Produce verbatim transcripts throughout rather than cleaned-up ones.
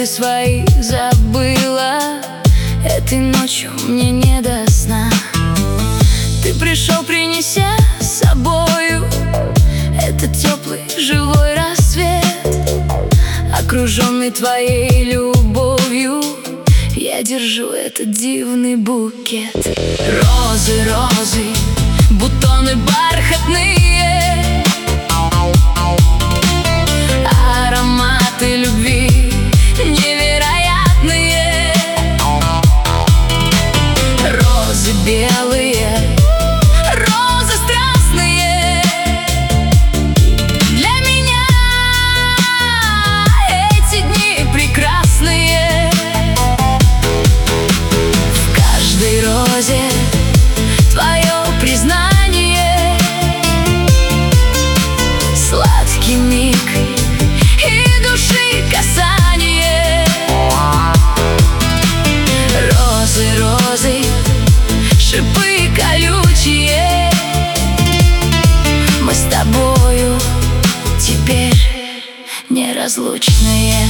надежды свои забыла. Этой ночью мне не до сна. Ты пришел, принеся с собою этот теплый живой рассвет. Окруженный твоей любовью, я держу этот дивный букет. Розы, розы, бутоны бархатные, ароматы любви невероятные. Розы белые, розы страстные, для меня эти дни прекрасные. В каждой розе твое признание, сладкий миг и души касание. Розы, розы, шипы колючие, мы с тобою теперь неразлучные.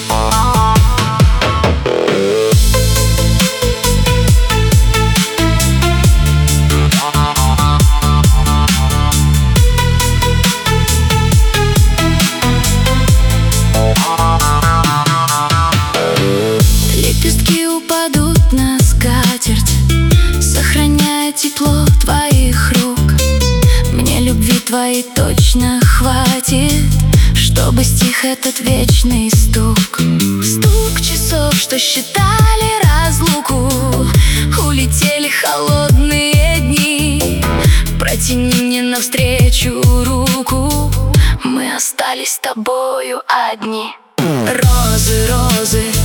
Лепестки упадут на скатерть, сохраняя тепло твоих рук. Мне любви твоей точно хватит, чтобы стих этот вечный стук. Стук часов, что считали разлуку, улетели холодные дни. Протяни мне навстречу руку, мы остались с тобою одни. Розы, розы,